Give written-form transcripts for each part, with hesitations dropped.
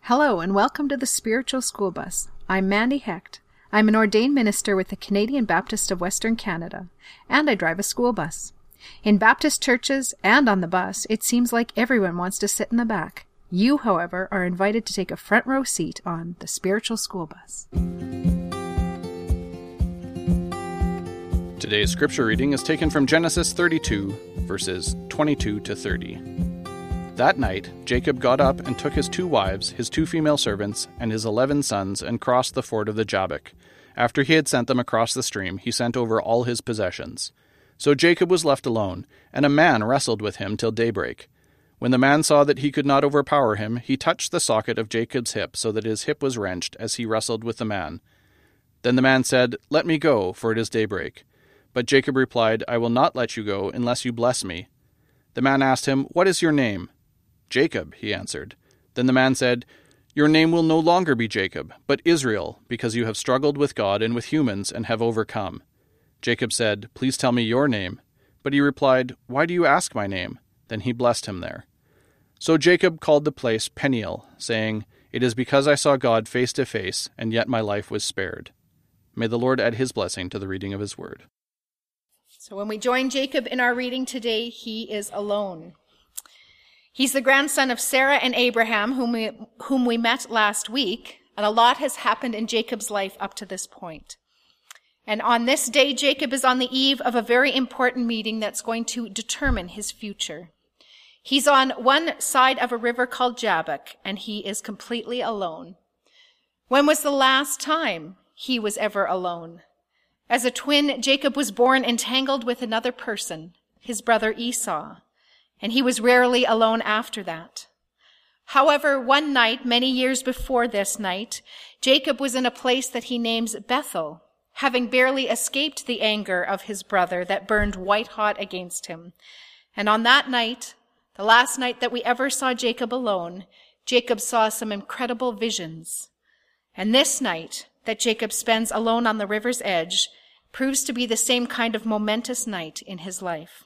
Hello and welcome to the Spiritual School Bus. I'm Mandy Hecht. I'm an ordained minister with the Canadian Baptist of Western Canada, and I drive a school bus. In Baptist churches and on the bus, it seems like everyone wants to sit in the back. You, however, are invited to take a front row seat on the Spiritual School Bus. Today's scripture reading is taken from Genesis 32, verses 22 to 30. That night, Jacob got up and took his 2 wives, his 2 female servants, and his 11 sons, and crossed the ford of the Jabbok. After he had sent them across the stream, he sent over all his possessions. So Jacob was left alone, and a man wrestled with him till daybreak. When the man saw that he could not overpower him, he touched the socket of Jacob's hip, so that his hip was wrenched as he wrestled with the man. Then the man said, "Let me go, for it is daybreak." But Jacob replied, "I will not let you go, unless you bless me." The man asked him, "What is your name?" "Jacob," he answered. Then the man said, "Your name will no longer be Jacob, but Israel, because you have struggled with God and with humans and have overcome." Jacob said, "Please tell me your name." But he replied, "Why do you ask my name?" Then he blessed him there. So Jacob called the place Peniel, saying, "It is because I saw God face to face, and yet my life was spared." May the Lord add his blessing to the reading of his word. So when we join Jacob in our reading today, he is alone. He's the grandson of Sarah and Abraham, whom we met last week, and a lot has happened in Jacob's life up to this point. And on this day, Jacob is on the eve of a very important meeting that's going to determine his future. He's on one side of a river called Jabbok, and he is completely alone. When was the last time he was ever alone? As a twin, Jacob was born entangled with another person, his brother Esau, and he was rarely alone after that. However, one night, many years before this night, Jacob was in a place that he names Bethel, having barely escaped the anger of his brother that burned white hot against him. And on that night, the last night that we ever saw Jacob alone, Jacob saw some incredible visions. And this night that Jacob spends alone on the river's edge proves to be the same kind of momentous night in his life.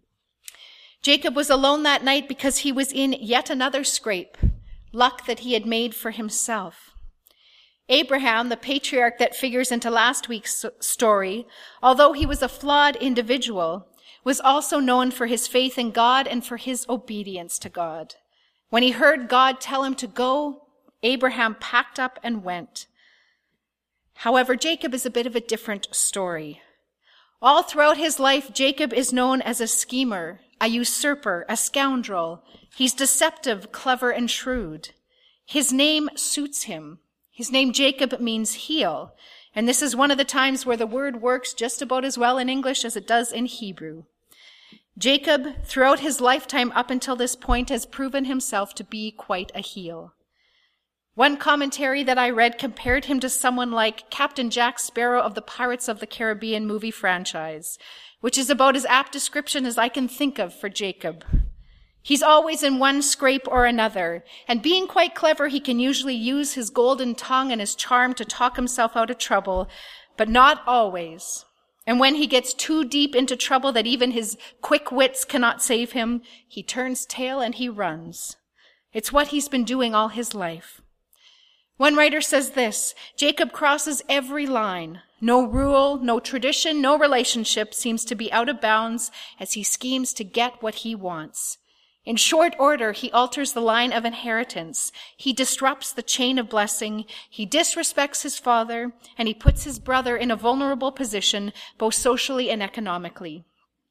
Jacob was alone that night because he was in yet another scrape, luck that he had made for himself. Abraham, the patriarch that figures into last week's story, although he was a flawed individual, was also known for his faith in God and for his obedience to God. When he heard God tell him to go, Abraham packed up and went. However, Jacob is a bit of a different story. All throughout his life, Jacob is known as a schemer, a usurper, a scoundrel. He's deceptive, clever, and shrewd. His name suits him. His name Jacob means heel, and this is one of the times where the word works just about as well in English as it does in Hebrew. Jacob, throughout his lifetime up until this point, has proven himself to be quite a heel. One commentary that I read compared him to someone like Captain Jack Sparrow of the Pirates of the Caribbean movie franchise, which is about as apt description as I can think of for Jacob. He's always in one scrape or another, and being quite clever, he can usually use his golden tongue and his charm to talk himself out of trouble, but not always. And when he gets too deep into trouble that even his quick wits cannot save him, he turns tail and he runs. It's what he's been doing all his life. One writer says this: Jacob crosses every line. No rule, no tradition, no relationship seems to be out of bounds as he schemes to get what he wants. In short order, he alters the line of inheritance. He disrupts the chain of blessing. He disrespects his father, and he puts his brother in a vulnerable position, both socially and economically.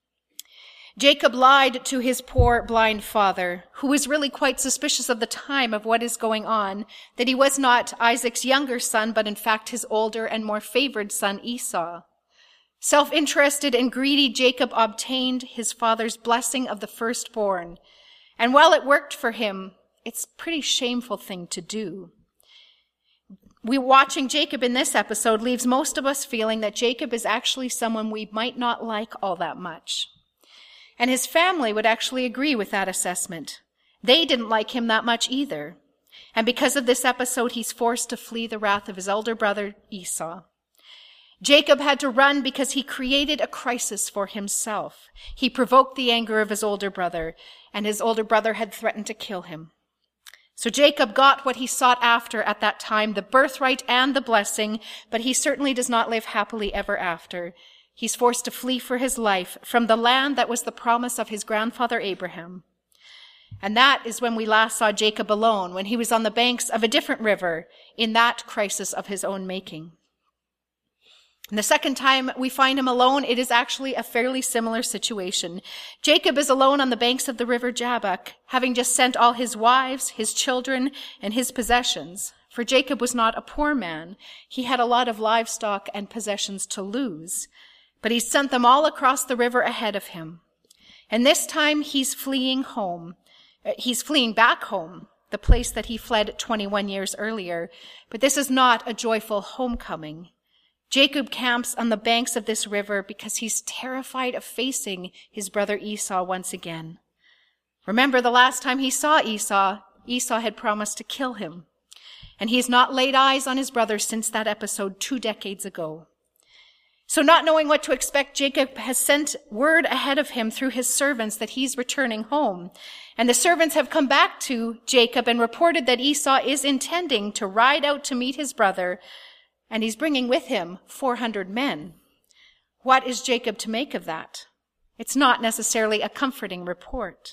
Jacob lied to his poor blind father, who was really quite suspicious of the time of what is going on, that he was not Isaac's younger son, but in fact his older and more favored son Esau. Self-interested and greedy, Jacob obtained his father's blessing of the firstborn. And while it worked for him, it's a pretty shameful thing to do. Watching Jacob in this episode leaves most of us feeling that Jacob is actually someone we might not like all that much. And his family would actually agree with that assessment. They didn't like him that much either. And because of this episode, he's forced to flee the wrath of his elder brother, Esau. Jacob had to run because he created a crisis for himself. He provoked the anger of his older brother, and his older brother had threatened to kill him. So Jacob got what he sought after at that time, the birthright and the blessing, but he certainly does not live happily ever after. He's forced to flee for his life from the land that was the promise of his grandfather Abraham. And that is when we last saw Jacob alone, when he was on the banks of a different river in that crisis of his own making. And the second time we find him alone, it is actually a fairly similar situation. Jacob is alone on the banks of the river Jabbok, having just sent all his wives, his children, and his possessions. For Jacob was not a poor man. He had a lot of livestock and possessions to lose. But he sent them all across the river ahead of him. And this time he's fleeing home. He's fleeing back home, the place that he fled 21 years earlier. But this is not a joyful homecoming. Jacob camps on the banks of this river because he's terrified of facing his brother Esau once again. Remember, the last time he saw Esau had promised to kill him. And he's not laid eyes on his brother since that episode 2 decades ago. So not knowing what to expect, Jacob has sent word ahead of him through his servants that he's returning home. And the servants have come back to Jacob and reported that Esau is intending to ride out to meet his brother, and he's bringing with him 400 men. What is Jacob to make of that? It's not necessarily a comforting report.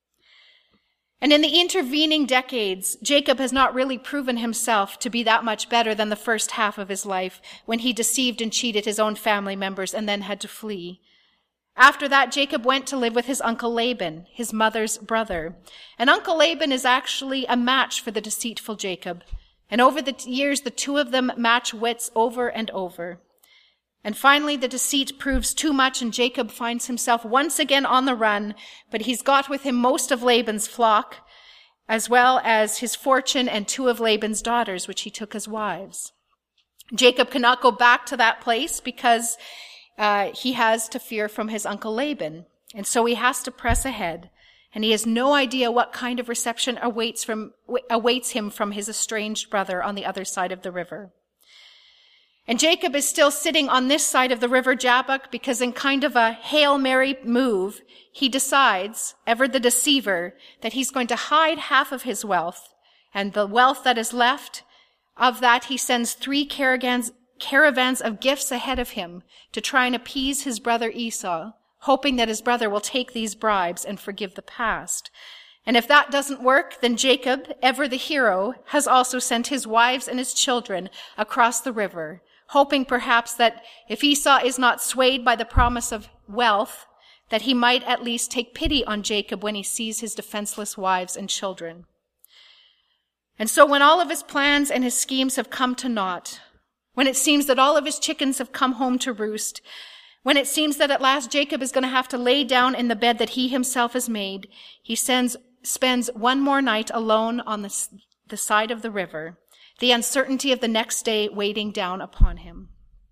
And in the intervening decades, Jacob has not really proven himself to be that much better than the first half of his life, when he deceived and cheated his own family members and then had to flee. After that, Jacob went to live with his uncle Laban, his mother's brother. And Uncle Laban is actually a match for the deceitful Jacob. And over the years, the two of them match wits over and over. And finally, the deceit proves too much, and Jacob finds himself once again on the run, but he's got with him most of Laban's flock, as well as his fortune and 2 of Laban's daughters, which he took as wives. Jacob cannot go back to that place because he has to fear from his uncle Laban, and so he has to press ahead. And he has no idea what kind of reception awaits him from his estranged brother on the other side of the river. And Jacob is still sitting on this side of the river Jabbok because in kind of a Hail Mary move, he decides, ever the deceiver, that he's going to hide half of his wealth. And the wealth that is left, of that he sends 3 caravans of gifts ahead of him to try and appease his brother Esau, hoping that his brother will take these bribes and forgive the past. And if that doesn't work, then Jacob, ever the hero, has also sent his wives and his children across the river, hoping perhaps that if Esau is not swayed by the promise of wealth, that he might at least take pity on Jacob when he sees his defenseless wives and children. And so when all of his plans and his schemes have come to naught, when it seems that all of his chickens have come home to roost, when it seems that at last Jacob is going to have to lay down in the bed that he himself has made, he spends one more night alone on the side of the river, the uncertainty of the next day weighing down upon him.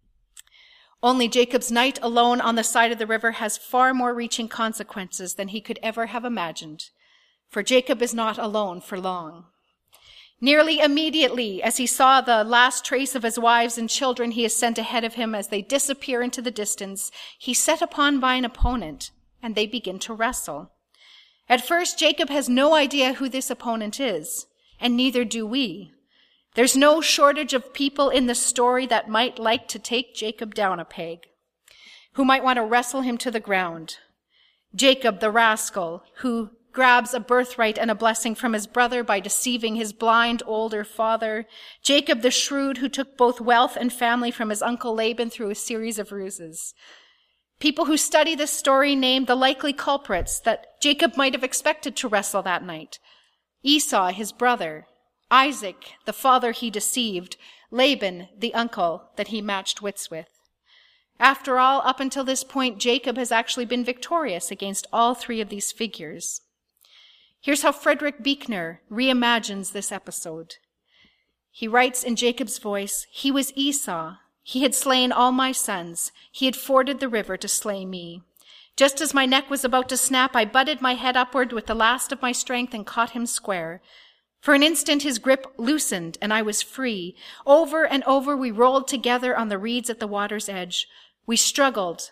Only Jacob's night alone on the side of the river has far more reaching consequences than he could ever have imagined, for Jacob is not alone for long. Nearly immediately, as he saw the last trace of his wives and children he has sent ahead of him as they disappear into the distance, he's set upon by an opponent, and they begin to wrestle. At first, Jacob has no idea who this opponent is, and neither do we. There's no shortage of people in the story that might like to take Jacob down a peg, who might want to wrestle him to the ground. Jacob, the rascal, who grabs a birthright and a blessing from his brother by deceiving his blind older father. Jacob, the shrewd, who took both wealth and family from his uncle Laban through a series of ruses. People who study this story name the likely culprits that Jacob might have expected to wrestle that night. Esau, his brother. Isaac, the father he deceived. Laban, the uncle that he matched wits with. After all, up until this point, Jacob has actually been victorious against all 3 of these figures. Here's how Frederick Buechner reimagines this episode. He writes in Jacob's voice, "He was Esau. He had slain all my sons. He had forded the river to slay me. Just as my neck was about to snap, I butted my head upward with the last of my strength and caught him square. For an instant his grip loosened and I was free. Over and over we rolled together on the reeds at the water's edge. We struggled.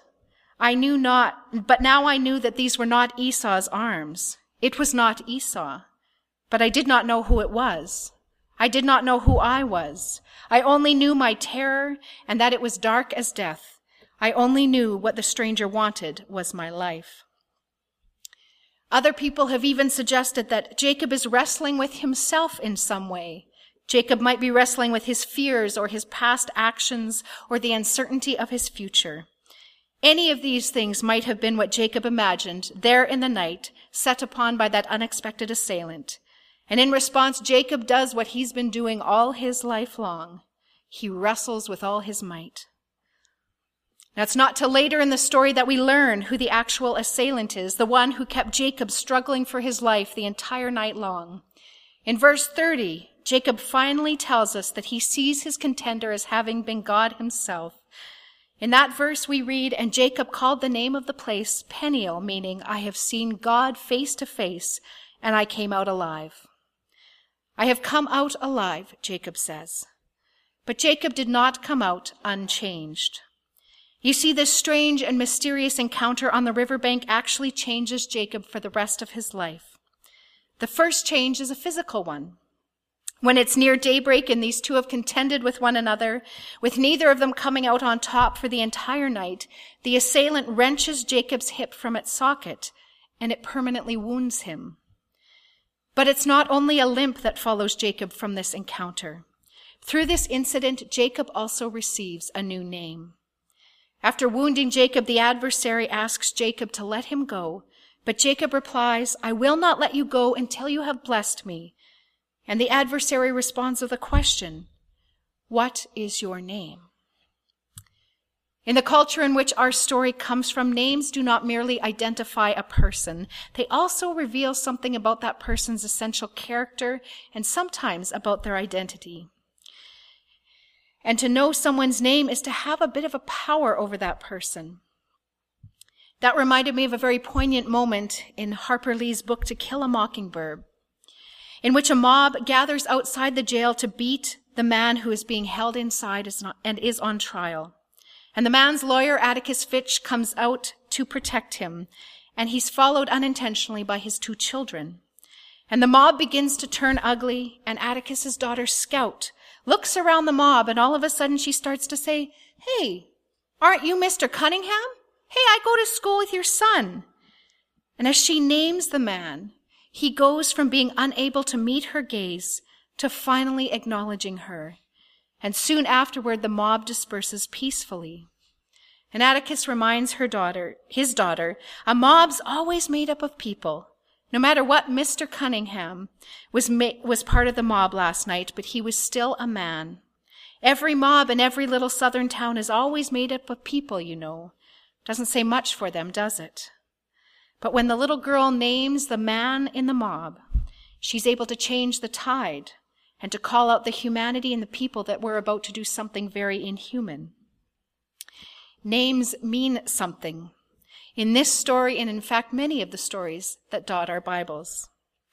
But now I knew that these were not Esau's arms. It was not Esau. but I did not know who it was. I did not know who I was. I only knew my terror and that it was dark as death. I only knew what the stranger wanted was my life. Other people have even suggested that Jacob is wrestling with himself in some way. Jacob might be wrestling with his fears or his past actions or the uncertainty of his future. Any of these things might have been what Jacob imagined there in the night, set upon by that unexpected assailant. And in response, Jacob does what he's been doing all his life long. He wrestles with all his might. Now, it's not till later in the story that we learn who the actual assailant is, the one who kept Jacob struggling for his life the entire night long. In verse 30, Jacob finally tells us that he sees his contender as having been God himself. In that verse we read, "And Jacob called the name of the place Peniel, meaning, I have seen God face to face, and I came out alive." I have come out alive, Jacob says. But Jacob did not come out unchanged. You see, this strange and mysterious encounter on the riverbank actually changes Jacob for the rest of his life. The first change is a physical one. When it's near daybreak and these two have contended with one another, with neither of them coming out on top for the entire night, the assailant wrenches Jacob's hip from its socket, and it permanently wounds him. But it's not only a limp that follows Jacob from this encounter. Through this incident, Jacob also receives a new name. After wounding Jacob, the adversary asks Jacob to let him go, but Jacob replies, "I will not let you go until you have blessed me." And the adversary responds with a question, "What is your name?" In the culture in which our story comes from, names do not merely identify a person. They also reveal something about that person's essential character and sometimes about their identity. And to know someone's name is to have a bit of a power over that person. That reminded me of a very poignant moment in Harper Lee's book, To Kill a Mockingbird, in which a mob gathers outside the jail to beat the man who is being held inside and is on trial. And the man's lawyer, Atticus Finch, comes out to protect him, and he's followed unintentionally by his 2 children. And the mob begins to turn ugly, and Atticus's daughter, Scout, looks around the mob, and all of a sudden she starts to say, "Hey, aren't you Mr. Cunningham? Hey, I go to school with your son." And as she names the man, he goes from being unable to meet her gaze to finally acknowledging her. And soon afterward, the mob disperses peacefully. And Atticus reminds his daughter, a mob's always made up of people. No matter what Mr. Cunningham was part of the mob last night, but he was still a man. Every mob in every little southern town is always made up of people, you know. Doesn't say much for them, does it? But when the little girl names the man in the mob, she's able to change the tide and to call out the humanity in the people that were about to do something very inhuman. Names mean something. In this story, and in fact many of the stories that dot our Bibles.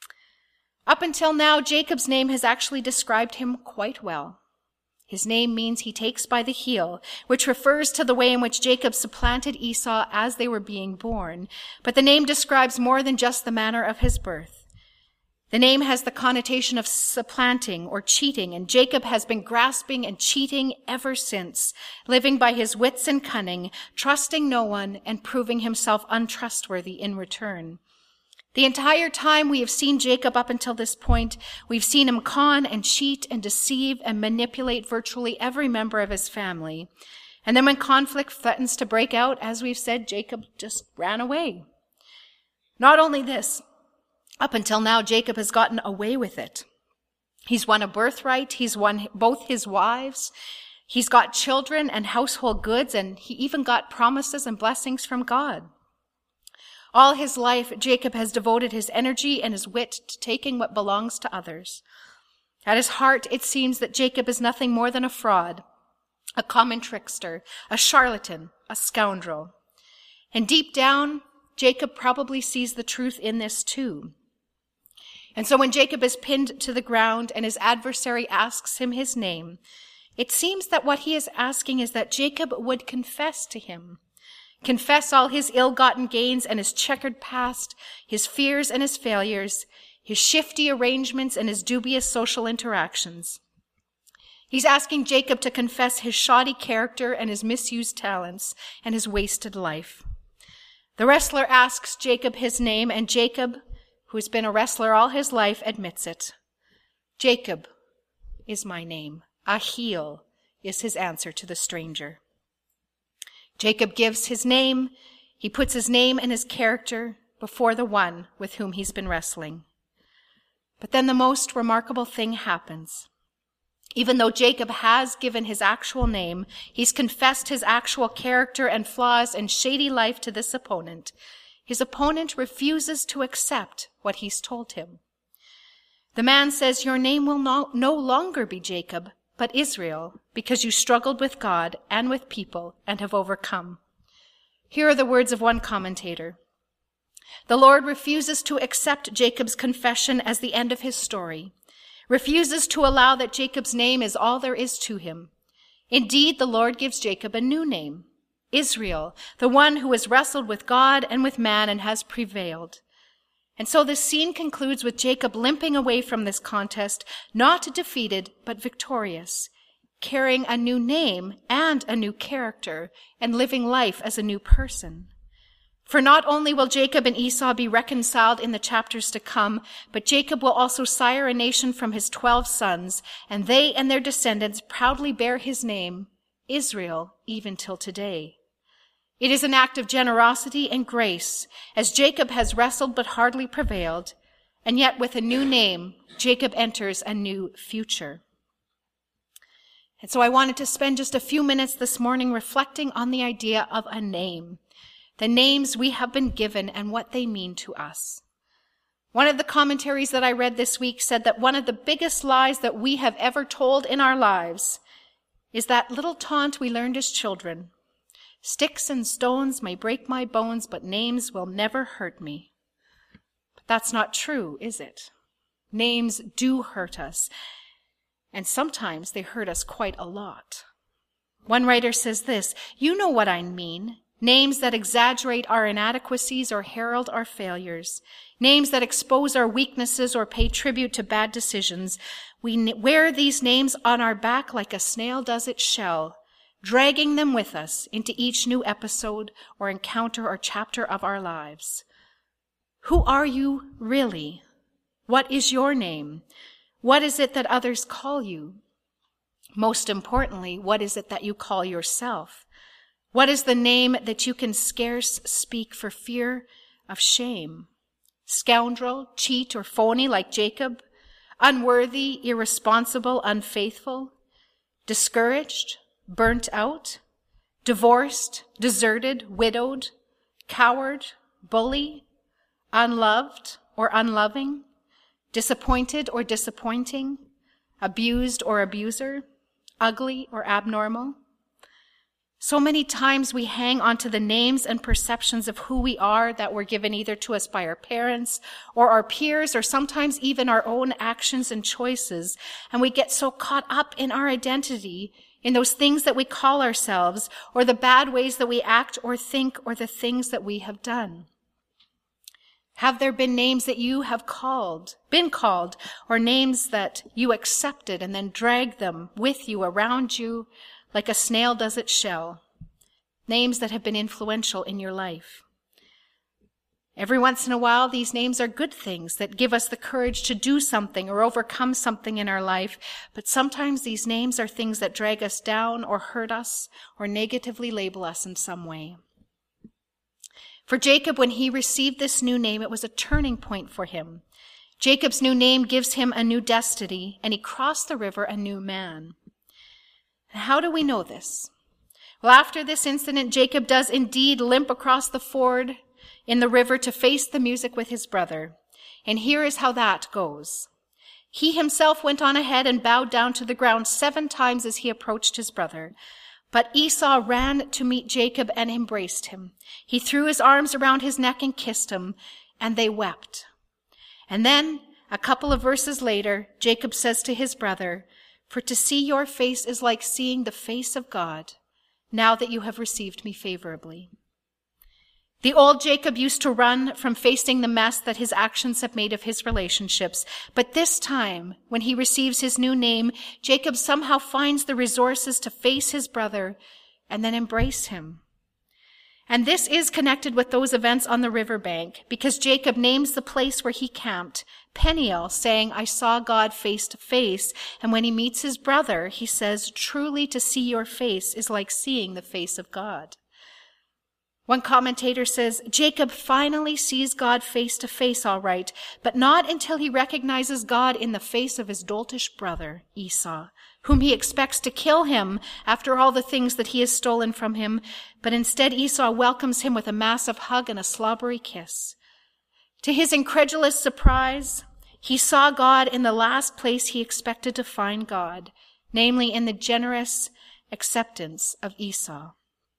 Up until now, Jacob's name has actually described him quite well. His name means he takes by the heel, which refers to the way in which Jacob supplanted Esau as they were being born. But the name describes more than just the manner of his birth. The name has the connotation of supplanting or cheating, and Jacob has been grasping and cheating ever since, living by his wits and cunning, trusting no one, and proving himself untrustworthy in return. The entire time we have seen Jacob up until this point, we've seen him con and cheat and deceive and manipulate virtually every member of his family. And then when conflict threatens to break out, as we've said, Jacob just ran away. Not only this, up until now, Jacob has gotten away with it. He's won a birthright. He's won both his wives. He's got children and household goods, and he even got promises and blessings from God. All his life, Jacob has devoted his energy and his wit to taking what belongs to others. At his heart, it seems that Jacob is nothing more than a fraud, a common trickster, a charlatan, a scoundrel. And deep down, Jacob probably sees the truth in this too. And so when Jacob is pinned to the ground and his adversary asks him his name, it seems that what he is asking is that Jacob would confess to him, confess all his ill-gotten gains and his checkered past, his fears and his failures, his shifty arrangements, and his dubious social interactions. He's asking Jacob to confess his shoddy character and his misused talents and his wasted life. The wrestler asks Jacob his name, and Jacob, who has been a wrestler all his life, admits it. Jacob is my name. Ahiel is his answer to the stranger. Jacob gives his name. He puts his name and his character before the one with whom he's been wrestling. But then the most remarkable thing happens. Even though Jacob has given his actual name, he's confessed his actual character and flaws and shady life to this opponent. His opponent refuses to accept what he's told him. The man says, "Your name will no longer be Jacob, but Israel, because you struggled with God and with people and have overcome." Here are the words of one commentator. The Lord refuses to accept Jacob's confession as the end of his story, refuses to allow that Jacob's name is all there is to him. Indeed, the Lord gives Jacob a new name, Israel, the one who has wrestled with God and with man and has prevailed. And so this scene concludes with Jacob limping away from this contest, not defeated, but victorious, carrying a new name and a new character, and living life as a new person. For not only will Jacob and Esau be reconciled in the chapters to come, but Jacob will also sire a nation from his 12 sons, and they and their descendants proudly bear his name, Israel, even till today. It is an act of generosity and grace, as Jacob has wrestled but hardly prevailed, and yet with a new name, Jacob enters a new future. And so I wanted to spend just a few minutes this morning reflecting on the idea of a name, the names we have been given and what they mean to us. One of the commentaries that I read this week said that one of the biggest lies that we have ever told in our lives is that little taunt we learned as children. Sticks and stones may break my bones, but names will never hurt me. But that's not true, is it? Names do hurt us, and sometimes they hurt us quite a lot. One writer says this, "You know what I mean. Names that exaggerate our inadequacies or herald our failures. Names that expose our weaknesses or pay tribute to bad decisions. We wear these names on our back like a snail does its shell, dragging them with us into each new episode or encounter or chapter of our lives. Who are you really? What is your name? What is it that others call you? Most importantly, what is it that you call yourself? What is the name that you can scarce speak for fear of shame? Scoundrel, cheat, or phony like Jacob? Unworthy, irresponsible, unfaithful? Discouraged? Burnt out? Divorced? Deserted? Widowed? Coward? Bully? Unloved or unloving? Disappointed or disappointing? Abused or abuser? Ugly or abnormal? So many times we hang onto the names and perceptions of who we are that were given either to us by our parents or our peers or sometimes even our own actions and choices. And we get so caught up in our identity, in those things that we call ourselves, or the bad ways that we act or think, or the things that we have done. Have there been names that you have been called, or names that you accepted and then dragged them with you, around you, like a snail does its shell? Names that have been influential in your life. Every once in a while, these names are good things that give us the courage to do something or overcome something in our life. But sometimes these names are things that drag us down or hurt us or negatively label us in some way. For Jacob, when he received this new name, it was a turning point for him. Jacob's new name gives him a new destiny, and he crossed the river a new man. And how do we know this? Well, after this incident, Jacob does indeed limp across the ford in the river to face the music with his brother. And here is how that goes. He himself went on ahead and bowed down to the ground 7 times as he approached his brother. But Esau ran to meet Jacob and embraced him. He threw his arms around his neck and kissed him, and they wept. And then, a couple of verses later, Jacob says to his brother, "For to see your face is like seeing the face of God, now that you have received me favorably." The old Jacob used to run from facing the mess that his actions have made of his relationships. But this time, when he receives his new name, Jacob somehow finds the resources to face his brother and then embrace him. And this is connected with those events on the riverbank, because Jacob names the place where he camped Peniel, saying, I saw God face to face. And when he meets his brother, he says, truly to see your face is like seeing the face of God. One commentator says, Jacob finally sees God face to face, all right, but not until he recognizes God in the face of his doltish brother, Esau, whom he expects to kill him after all the things that he has stolen from him. But instead, Esau welcomes him with a massive hug and a slobbery kiss. To his incredulous surprise, he saw God in the last place he expected to find God, namely in the generous acceptance of Esau.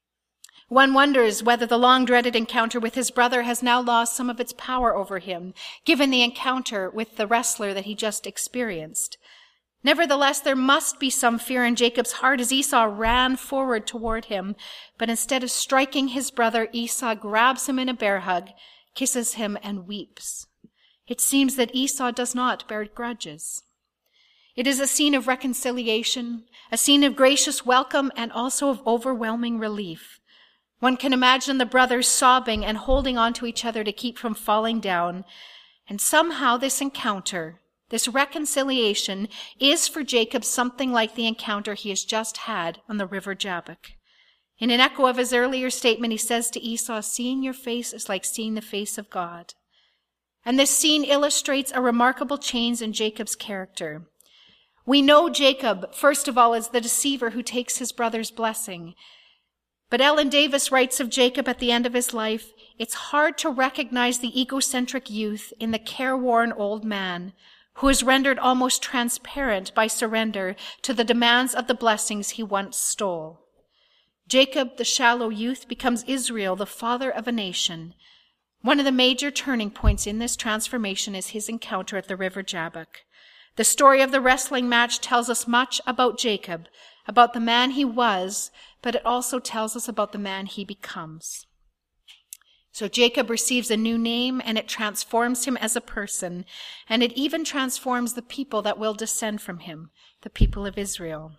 One wonders whether the long-dreaded encounter with his brother has now lost some of its power over him, given the encounter with the wrestler that he just experienced. Nevertheless, there must be some fear in Jacob's heart as Esau ran forward toward him. But instead of striking his brother, Esau grabs him in a bear hug, kisses him, and weeps. It seems that Esau does not bear grudges. It is a scene of reconciliation, a scene of gracious welcome, and also of overwhelming relief. One can imagine the brothers sobbing and holding on to each other to keep from falling down. And somehow this encounter, this reconciliation, is for Jacob something like the encounter he has just had on the river Jabbok. In an echo of his earlier statement, he says to Esau, seeing your face is like seeing the face of God. And this scene illustrates a remarkable change in Jacob's character. We know Jacob, first of all, as the deceiver who takes his brother's blessing. But Ellen Davis writes of Jacob at the end of his life, it's hard to recognize the egocentric youth in the careworn old man who is rendered almost transparent by surrender to the demands of the blessings he once stole. Jacob, the shallow youth, becomes Israel, the father of a nation. One of the major turning points in this transformation is his encounter at the river Jabbok. The story of the wrestling match tells us much about Jacob, about the man he was, but it also tells us about the man he becomes. So Jacob receives a new name, and it transforms him as a person, and it even transforms the people that will descend from him, the people of Israel.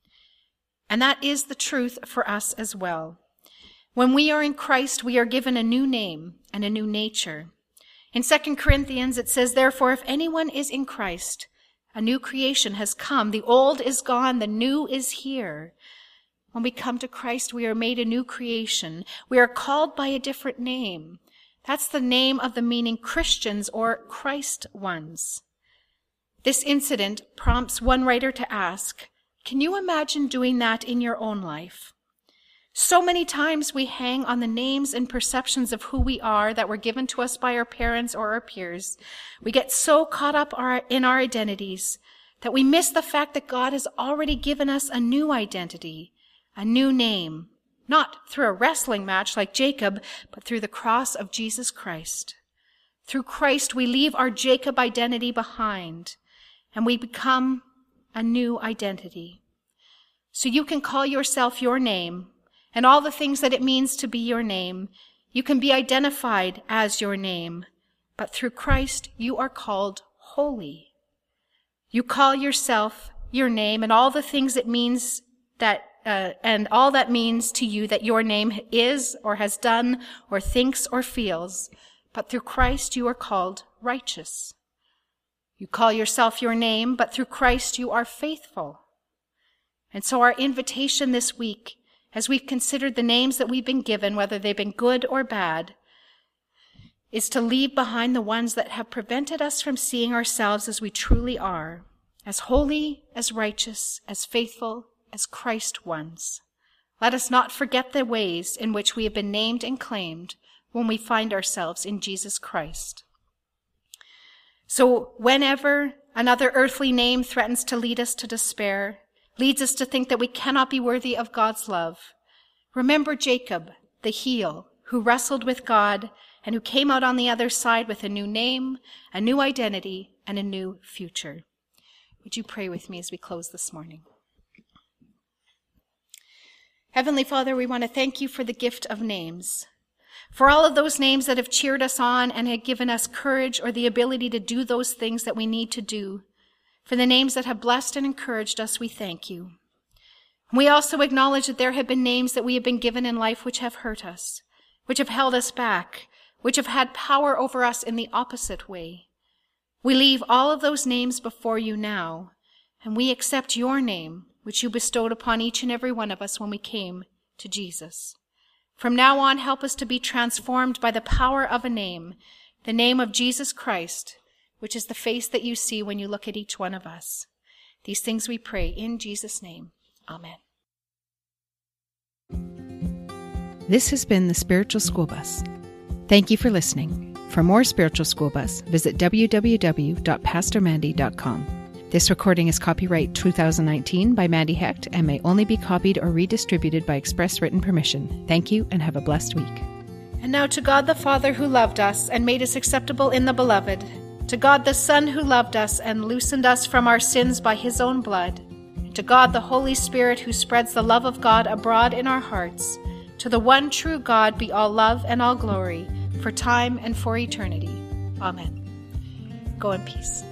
And that is the truth for us as well. When we are in Christ, we are given a new name and a new nature. In 2 Corinthians, it says, therefore, if anyone is in Christ, a new creation has come. The old is gone, the new is here. When we come to Christ, we are made a new creation. We are called by a different name. That's the name of the meaning Christians or Christ ones. This incident prompts one writer to ask, can you imagine doing that in your own life? So many times we hang on the names and perceptions of who we are that were given to us by our parents or our peers. We get so caught up in our identities that we miss the fact that God has already given us a new identity, a new name, not through a wrestling match like Jacob, but through the cross of Jesus Christ. Through Christ, we leave our Jacob identity behind, and we become a new identity. So you can call yourself your name, and all the things that it means to be your name. You can be identified as your name, but through Christ you are called holy. You call yourself your name and all the things it means and all that means to you that your name is or has done or thinks or feels, but through Christ you are called righteous. You call yourself your name, but through Christ you are faithful. And so our invitation this week, as we've considered the names that we've been given, whether they've been good or bad, is to leave behind the ones that have prevented us from seeing ourselves as we truly are, as holy, as righteous, as faithful, as Christ ones. Let us not forget the ways in which we have been named and claimed when we find ourselves in Jesus Christ. So whenever another earthly name threatens to lead us to despair, leads us to think that we cannot be worthy of God's love, remember Jacob, the heel, who wrestled with God and who came out on the other side with a new name, a new identity, and a new future. Would you pray with me as we close this morning? Heavenly Father, we want to thank you for the gift of names. For all of those names that have cheered us on and have given us courage or the ability to do those things that we need to do. For the names that have blessed and encouraged us, we thank you. We also acknowledge that there have been names that we have been given in life which have hurt us, which have held us back, which have had power over us in the opposite way. We leave all of those names before you now, and we accept your name, which you bestowed upon each and every one of us when we came to Jesus. From now on, help us to be transformed by the power of a name, the name of Jesus Christ, which is the face that you see when you look at each one of us. These things we pray in Jesus' name. Amen. This has been the Spiritual School Bus. Thank you for listening. For more Spiritual School Bus, visit www.pastormandy.com. This recording is copyright 2019 by Mandy Hecht and may only be copied or redistributed by express written permission. Thank you and have a blessed week. And now to God the Father who loved us and made us acceptable in the Beloved, to God the Son who loved us and loosened us from our sins by his own blood, and to God the Holy Spirit who spreads the love of God abroad in our hearts, to the one true God be all love and all glory, for time and for eternity. Amen. Go in peace.